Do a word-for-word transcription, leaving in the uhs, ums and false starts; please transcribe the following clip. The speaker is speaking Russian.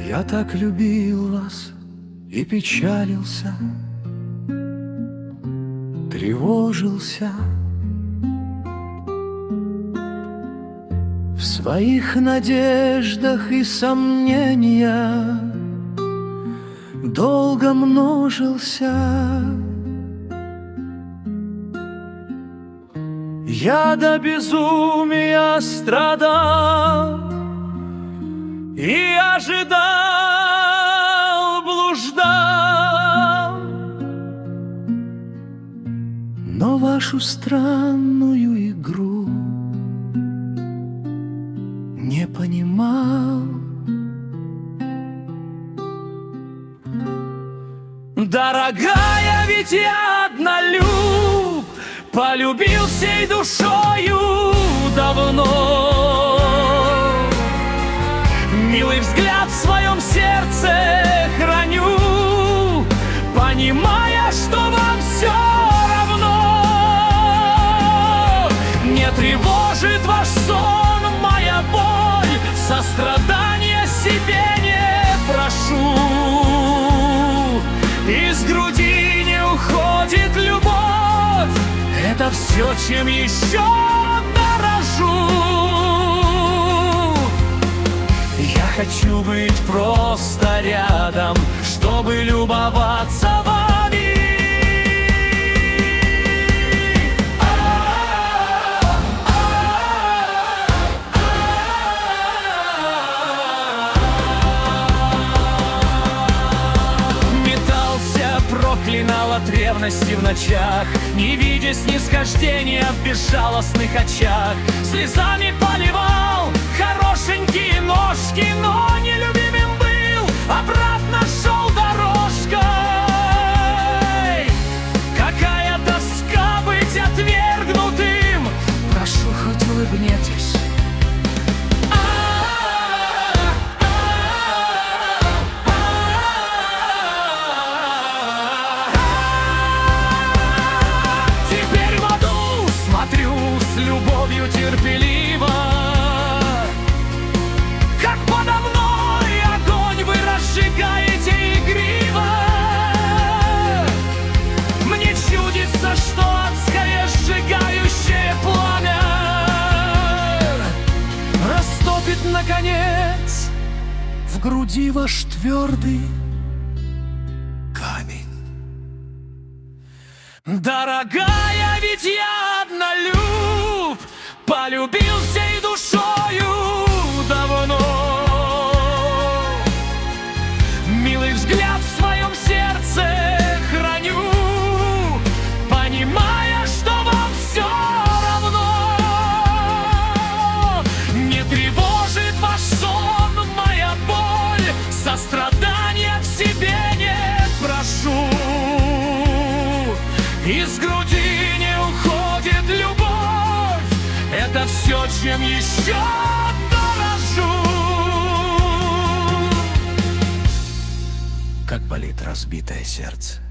Я так любил вас и печалился, тревожился. В своих надеждах и сомнениях долго множился. Я до безумия страдал и ожидал, блуждал, но вашу странную игру не понимал. Дорогая, ведь я однолюб, полюбил всей душою давно. Милый взгляд в своем сердце храню, понимая, что вам все равно. Не тревожит ваш сон, моя боль, сострадания себе не прошу. Из груди не уходит любовь, это все, чем еще дорожу. Я хочу быть просто рядом, чтобы любоваться вами. Метался, проклинал от ревности в ночах, не видя снисхождения в безжалостных очах. Слезами поливал хорошенькие ножки, но нелюбимым был, обратно шел дорожкой. Какая тоска быть отвергнутым, прошу, хоть улыбнитесь. Терпеливо, как подо мной огонь вы разжигаете игриво. Мне чудится, что адское сжигающее пламя растопит наконец в груди ваш твердый камень. Дорогая, ведь я однолюб, полюбил всей душою давно. Милый взгляд в своем сердце храню, понимая, что вам все равно. Не тревожит ваш сон, моя боль, сострадания к себе не прошу. Из груди не уходит любовь, это все, чем еще дорожу. Как болит разбитое сердце.